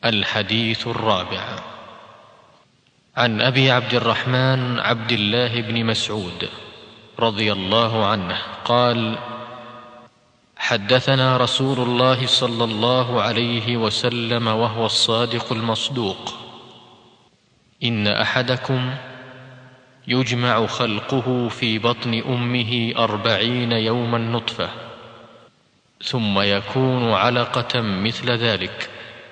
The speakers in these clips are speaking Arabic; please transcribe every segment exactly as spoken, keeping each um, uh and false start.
الحديث الرابع. عن أبي عبد الرحمن عبد الله بن مسعود رضي الله عنه قال: حدثنا رسول الله صلى الله عليه وسلم وهو الصادق المصدوق: إن أحدكم يجمع خلقه في بطن أمه أربعين يوما نطفة، ثم يكون علقة مثل ذلك،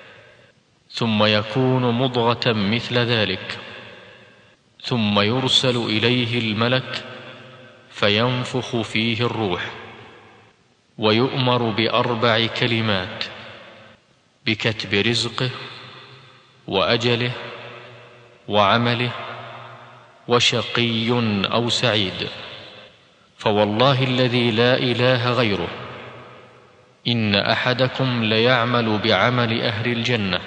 ثم يكون مضغة مثل ذلك، ثم يرسل إليه الملك فينفخ فيه الروح، ويؤمر بأربع كلمات: بكتب رزقه وأجله وعمله وشقي أو سعيد. فوالله الذي لا إله غيره إن أحدكم ليعمل بعمل أهل الجنة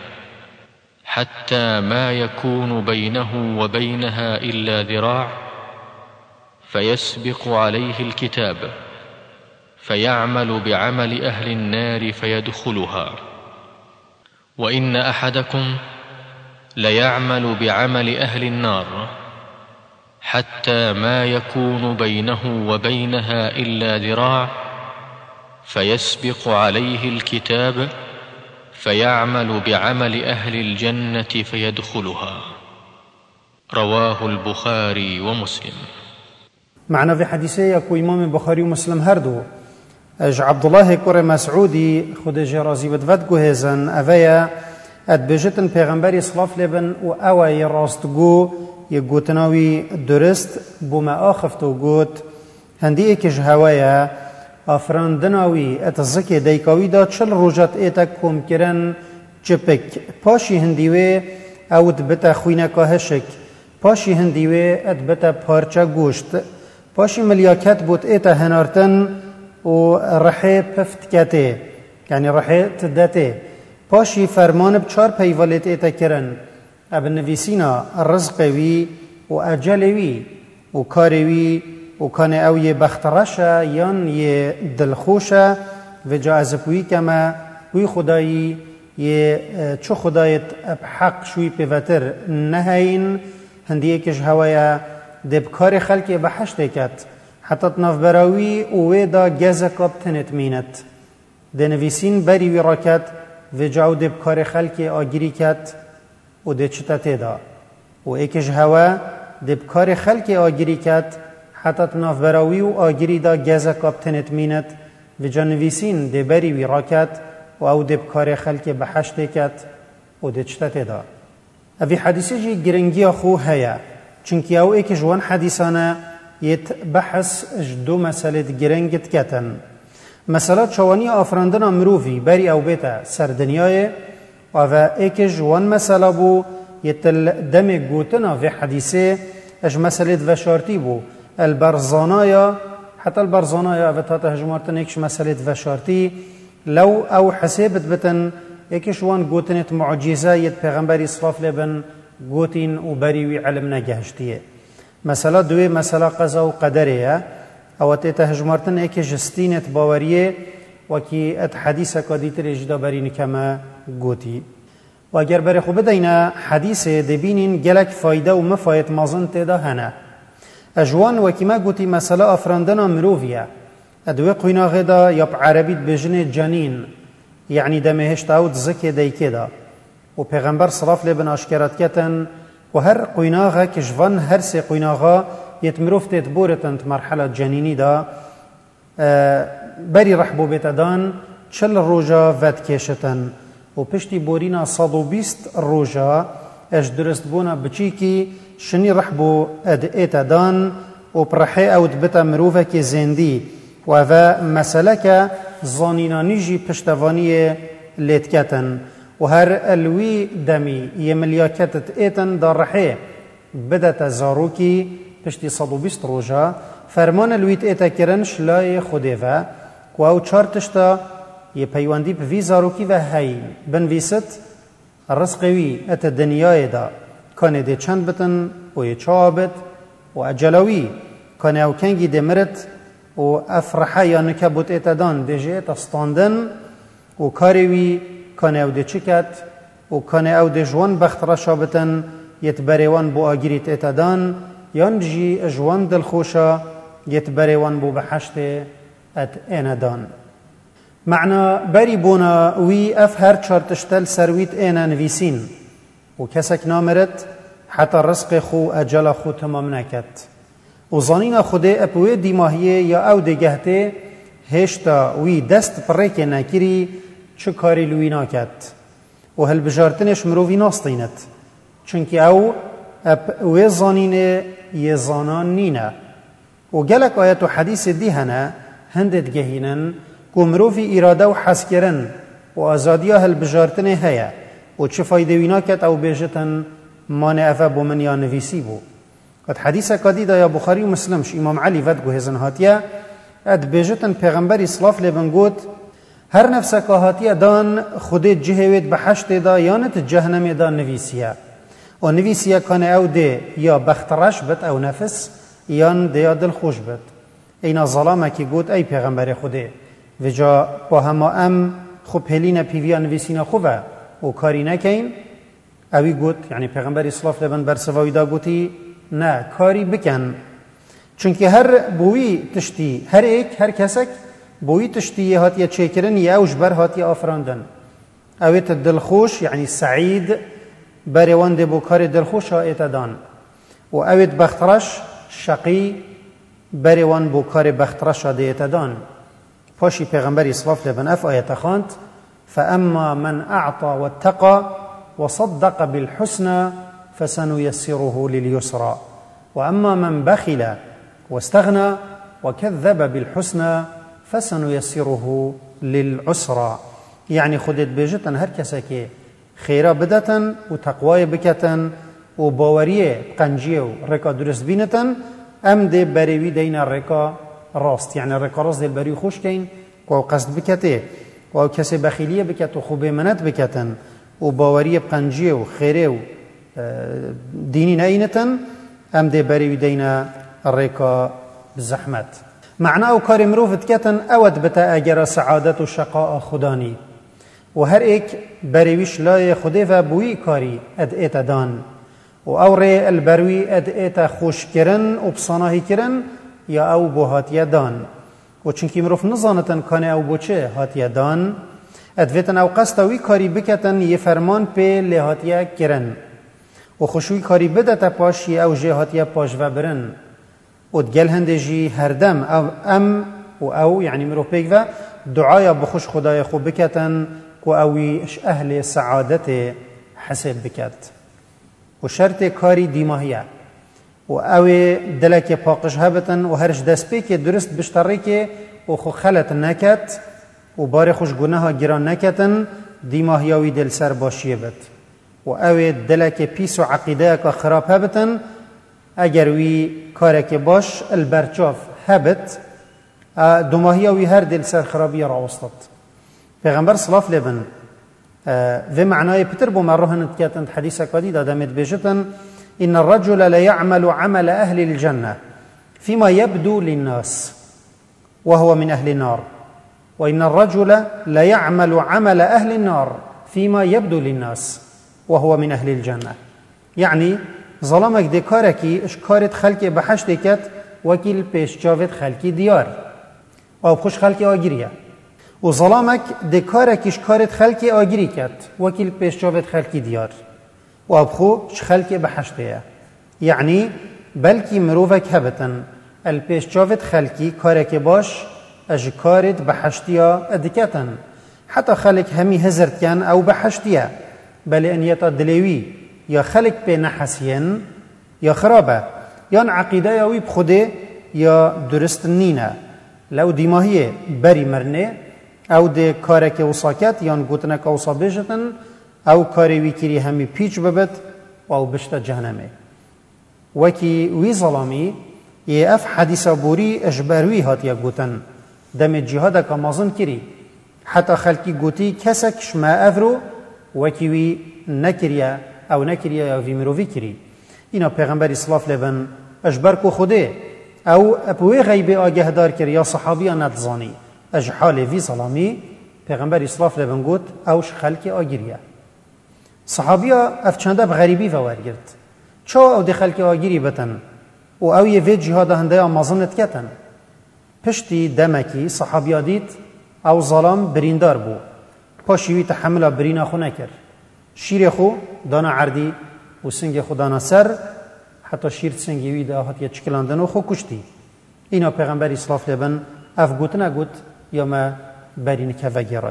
حتى ما يكون بينه وبينها إلا ذراع، فيسبق عليه الكتاب فيعمل بعمل أهل النار فيدخلها. وإن أحدكم ليعمل بعمل أهل النار حتى ما يكون بينه وبينها إلا ذراع، فيسبق عليه الكتاب فيعمل بعمل أهل الجنة فيدخلها. رواه البخاري ومسلم. معنا في حديثه كو امام البخاري ومسلم هردو اج عبد الله كور مسعودي خود جرازي بدفت گوهزن اویا اد بجتن پیغمبری صلاف لبن و اوی راستگو یک گوتناوی درست بوما آخفتو گوت هندی اکش هوایا افراندناوی اتزکی دیکاوی دا چل روجات ایتا کم کرن چپک پاشی هندیوی اوت بتا خوینکا هشک، پاشی هندیوی ات بتا پارچا گوشت، پاشی ملیاکت بود ایتا هنارتن و رحی پفت کته یعنی رحی تدته، پاشی فرمان بچار پیوالت ایتا کرن ابن نویسینا رزقوی و اجلوی و کاروی و کان او یه بخترشه یان یه دلخوشه و جازبوی کما وی خدایی یه چو خدایت بحق شوی پیوتر نهین هندیه کش هوایا دبکار خلقی بحشت کت حتی تناف براوی اوه دا گزکاب تنت مینت دنویسین بری وی راکت و جاو دبکار خلقی آگیری کت و ده چتا تیدا و ایکش هوا دبکار خلقی آگیری کت حتی تناف براوی و آگیری دا گزکاب تنت مینت و جانویسین ده بری وی راکت و او دبکار خلقی بحشت کت و ده چتا تیدا. اوی حدیثی جی گرنگی خو هیا چونکی او ایک جوان حدیثانه یت بحث دو مسئله گرنگت کتن. مسئله چوانی آفراندن مروفی بری او بیتا سر دنیای و ایک جوان مسئله بو یت دم گوتنا في حدیثه اج مسئله وشارتی بو البرزانایا حتی البرزانایا و تا تهجمارتن ایکش مسئله وشارتی لو او حسابت بتن ایکش وان گوتنت معجزه یت پیغمبری صلاف لبن گوتین و بریوی علم نگهشتیه. مسئله دوی مسئله قضا و قدریه او تیتا هجمارتن ایک جستینت باوریه و کی ات حدیثه که دیتر اجدا برین کما گوتی و اگر بری خوب دینا حدیثه دبینین گلک فایده و مفاید مازن تیدا هنه اجوان و کما گوتی مسئله افراندن مروفیه ادوی قوینا غدا یا عربیت بجن جنین یعنی دمهشت او زکی دیکی دا و پیغمبر صلاف لبن اشکرات کتن و هر قویناغا کشوان هر سی قویناغا یتمروفتت بورتن مرحله جنینی دا بری رحبو بیتدان چل روژا ود کشتن و پشتی بورینا صد و بیست روژا اش درست بونا بچی کی شنی رحبو اد ایتدان و پرحی اوت بتا مروفه که زندی و و مسئله که زانینانیجی پشتوانی لیت کتن و هر الوی دمی یه ملیاکتت ایتن در رحی بدت زاروکی پشتی صد و بیست روژا فرمان الویت ایتا کرن شلای خوده و و او چار تشتا یه پیواندی پوی زاروکی و هی بنویست رزقوی ات دنیای دا کانه ده چند بتن و یه چابت و اجلوی کانه او کنگی ده مرت و افرحه یا نکبوت ایتا دان ده جه تستاندن و کاروی کانه او ده چکت و کانه او ده جوان بخت را شابتن یتبریوان بو آگیریت اتدان یان جی جوان دل خوشا یتبریوان بو بحشت ات ایندان. معنا بری بونا وی اف هر چارتشتل سرویت اینا نویسین و کسک نامرد حتی رزق خو اجل خو تمام نکد و زانین خوده اپوی دیماهیه یا او دگهته هشتا وی دست پرک نکری چه کاری لوی نکد و هل بجارتنش مروی ناستیند چونکه او اپوی زانین یه زانان نینه و گلک آیت و حدیث دیهنه هندت گهینن که مروی اراده و حس کرن و آزادی هل بجارتنه هیا و چه فایده وی نکد او بیجتن مانع افا بو من یا نویسی بو. قد حدیث کدیده یا بخاری و مسلمش امام علی ود گو هزن هاتیه اد بیجتن پیغمبری صلاف لبن گوت هر نفس که هاتیه دان خودت جهوید بحشت دا یانت جهنم دا نویسیه و نویسیه کانه او ده یا بخترش بد او نفس یان ده یا دل خوش بد. اینا ظلامه که گوت ای پیغمبر خوده و جا با همه ام خوب هلین پیویا نویسین خوبه و کاری نکین اوی گوت یعنی پیغمبر اسلاف لبن بر سوایی دا گوتی نه کاری بکن چونکه هر بوی تشتی هر ایک هر کسک بوی تشتی هاتیه چیکرن یا اوش بر هاتیه آفراندن اویت دلخوش یعنی سعید بروانده بو کار دلخوش ها ایتدان و اویت بخترش شقی بروان بو کار بخترش ها ایتدان. پاشی پیغمبر اسلاف لبن اف آیت خاند فاما من اعطى واتقى وصدق بالحسنى فسنيسره لليسرى وأما من بخل واستغنى وكذب بالحسنى فسنيسره للعسرى. يعني خدت بيجتن هر كسكي خيرا بدتن وتقوى بكتن وباوريه قنجيه ورقا درست بينتن ام دي بريوي دينا رقا راست يعني رقا راست دي بريو خوش كين وقصد بكته وكسي بخيلية بكت وخوبه منت بكتن و باوری بقنجی و خیره و دینی نینتن ام ده بری دینا ریکا بزحمت. معنا او کار مروفت کتن اود بتا اگر سعادت و شقاء خدانی و هر ایک بریویش لای خوده و بوی کاری اد ایت دان و او ری البروی اد ایت خوش کرن و بصاناهی کرن یا او بو هاتیه دان و چونکی مروف نزانتن کانه او بو چه هاتیه دان ادویتن او قصدوی کاری بکتن یه فرمان پی لحاتیه کرن و خوشوی کاری بدتا پاش یه او جهاتیه پاش و برن و دگل هنده جی هر دم او ام و او یعنی مرو پیک و دعای بخوش خدای خوب بکتن و اویش اهل سعادت حسب بکت و شرط کاری دیماهیه و اوی دلک پاقش هبتن و هرش دست پی که درست بشتری که و خو خلط نکت و بار خوش گناه گران نکتن دیماهیاوی دل سر باشیه بد و اوی دلک پیس و عقیده که خراب هبتن اگر وی کارک باش البرچاف هبت دماهیاوی هر دل سر خرابی را وسطت. پیغمبر صلاف لبن و معنای پتر بو مروهن کتن حدیث کدی دادمت بیجتن ان الرجل لا يعمل عمل اهل الجنه فيما يبدو للناس وهو من اهل النار وإن الرجل لا يعمل عمل أهل النار فيما يبدو للناس وهو من أهل الجنة. يعني ظلمك دي كاركي اشكارت خلقي بحشت كت وكيل پیش جاوت خلقي ديار او بخوش خلقي آگيريا و ظلمك دي كاركي اشكارت خلقي آگيري كت وكيل پیش جاوت خلقي ديار و بخوش خلقي بحشتيا. يعني بلكي مروفك هبتن الپیش جاوت خلقي كاركي باش اجکارت بحشتیا ادکتن حتی خلق همی هزرد کن او بحشتیا بلی انیتا دلیوی یا خلق به نحسین یا خرابه یا عقیده یاوی بخوده یا درست نینه لو دیماهیه بری مرنه او ده کارک وصاکت یا گوتنک وصا بجتن او کاری وی کری همی پیچ ببت و او بشت جهنمه وکی وی ظلامی یه اف حدیث بوری اجبروی هاتیا گوتن دم جهاد که مازن کری حتی خلقی گوتی کسک شما افرو وکیوی نکریه او نکریه یا وی مروی کری. اینا پیغمبر اسلاف لبن اجبر کو خوده او اپوی غیبه آگه دار کری یا صحابی ندزانی اج حال وی ظلامی پیغمبر اسلاف لبن گوت اوش خلق آگیریه صحابیا افچنده بغریبی و ورگرد چو او دخل که آگیری بتن و او یه وید جهاد هنده آمازنت کتن پشتی دمکی صحابیا دید او ظلام بریندار بو پاشیوی تحمل برینا خو نکر شیر خو دانا عردی و سنگ خو دانا سر حتی شیر سنگیوی ده هاتیه چکلاندن و خو کشتی اینا پیغمبر اسلام لبن اف گوت نگوت یا ما برین که وگرای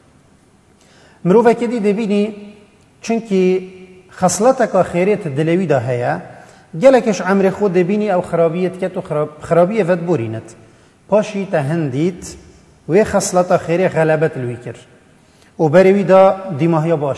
مروفه که دی دبینی چونکی خصلتك خيريت دلوي ده هيا جلكش عمر خود دبيني او خرابيت كت خراب خرابيه ود بورينت باشي تهنديت و خصلت خيري غلبت الويكر وبروي ده دماهي باش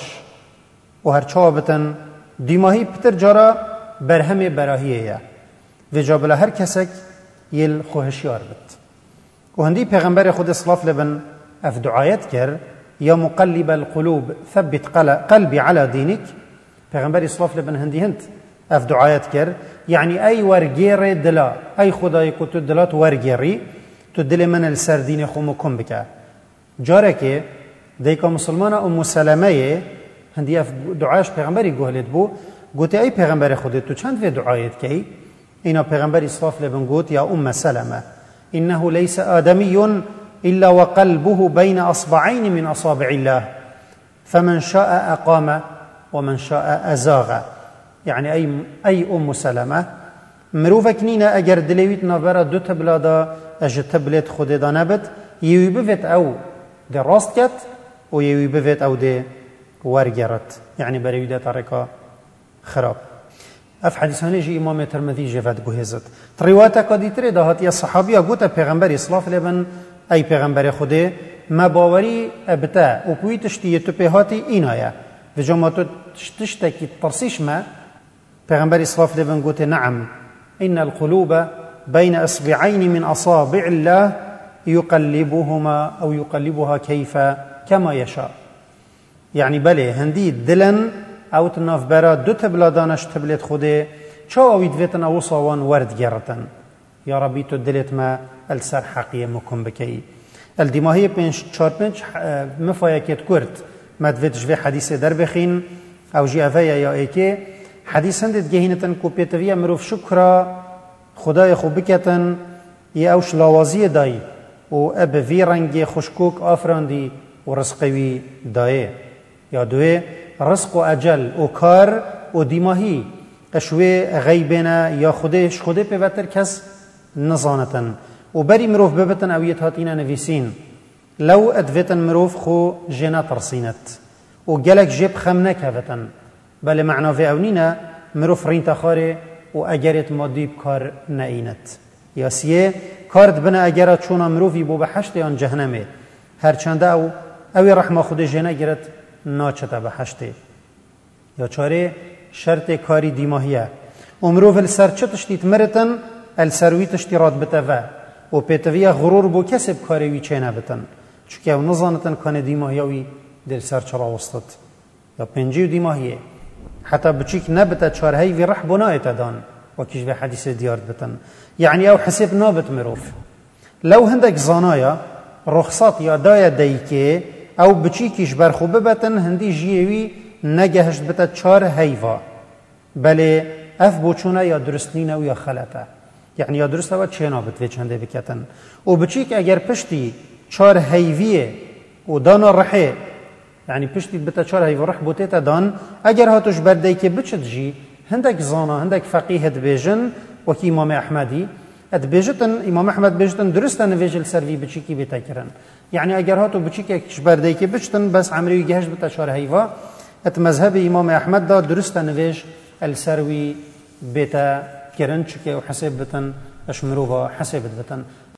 و هر چابتن دماهي پتر جارا برهم براهيه و جابل هر کسک يل خوهشيار بت و هندي پیغمبر خود اسلاف لبن اف دعايت كر يا مقلب القلوب ثبت قلبي على دينك پیغمبر اسلام لبن هندی هند اف دعایت کر یعنی ای ورگیر دلا ای خدای کو تو دلات ورگیری تو دل من السردین خو مکم بکه جاره که دیکا مسلمان ام سلمه هندی اف دعاش پیغمبری گهلت بو گوتی ای پیغمبر خودت تو چند و دعایت کی اینا پیغمبر اسلام لبن گوت یا ام سلمه انه ليس آدمی الا وقلبه بين اصبعين من اصابع الله فمن شاء اقام ومن شاء أزاغ يعني أي أي أم سلمة مروفك نينا أجر دلويت نافرا دو تبلادا أجر تبلت خود دانبت يوي بفت أو دي راست كت ويوي بفت أو دي ورقرت يعني بريودة طريقة خراب اف حديثاني جي امام ترمذي جفت بهزت روايات قدي تري دهات يا صحابيه غوتا پیغمبر اسلام لبن اي پیغمبر خود ما باوري ابتا او پويتشتي تو بهاتي اینایا و جماعتو تشتكي ترسيش ما پیغمبر اسلام لبن قلت نعم إن القلوب بين أصبعين من أصابع الله يقلبهما أو يقلبها كيف كما يشاء يعني بله هندي دلن أو تناف برا دو تبلادانش تبلت خوده چو اوید ویتن او صوان ورد گرتن یا ربی تو دلت ما السر حقیه مکن بکی الدماهی پنج چار پنج مفایکت کرد مدویت جوی حدیث در بخین او جی اویا یا ایکی حدیث هندید گهینتن کو پیتویا مروف شکر خدای خوب بکتن یا اوش لاوازی دای و اب وی رنگ خوشکوک آفراندی و رزقوی دایه یا دوی رزق و اجل و کار و دیماهی اشوی غیبنا یا خودش خوده پیوتر کس نزانتن و بری مروف ببتن اویت هاتینا نویسین لو ادویتن مروف خو جنا ترسینت و گلک جب خم نکوتن بله معناوی اونینا مروف رین تخاره و اگرت مادی بکار نعینت یا سیه کارد بنا اگرت چونا مروفی بو بحشت یا جهنمه هرچنده او اوی رحمه خود جنا گرت ناچتا بحشته یا چاره شرط کاری دیماهیه امروف السر چه تشتیت مرتن السروی تشتی راد بتوه و پیتویه غرور بو کسب کاریوی چه نبتن چونکه او نظانتن کان دیماهیوی دل سر چرا وستد یا پنجیو دیماهیه حتی بچیک نبتا چارهی وی رح بنایت دان و کش به حدیث دیارد بتن یعنی او حسب نابت مروف لو هندک زانایا رخصات یا دای دیکه او بچیکیش برخوبه بتن هندی جیوی نگهشت بتا چار هیوا بله اف بوچونه یا درستنینه و یا خلطه یعنی یا درسته و چه نابت وی چنده بکتن و بچیک اگر پشتی چار هیویه و دانا رحه یعنی پشتی بتا چار هیوا رح بوتیت دان اگر هاتوش برده که بچت جی هندک زانا هندک فقیه دبیجن و کی امام احمدی ادبیجتن امام احمد بیجتن درسته نویجل سروی بچیکی بیتا کرن یعنی اگر هاتو بچیکی کش برده که بچتن بس عمریوی گهش بتا چار هیوا ات مذهب امام احمد دا درست نویج السروی بیتا کرن چکه و حسب بتن اشمروها حسبت بتن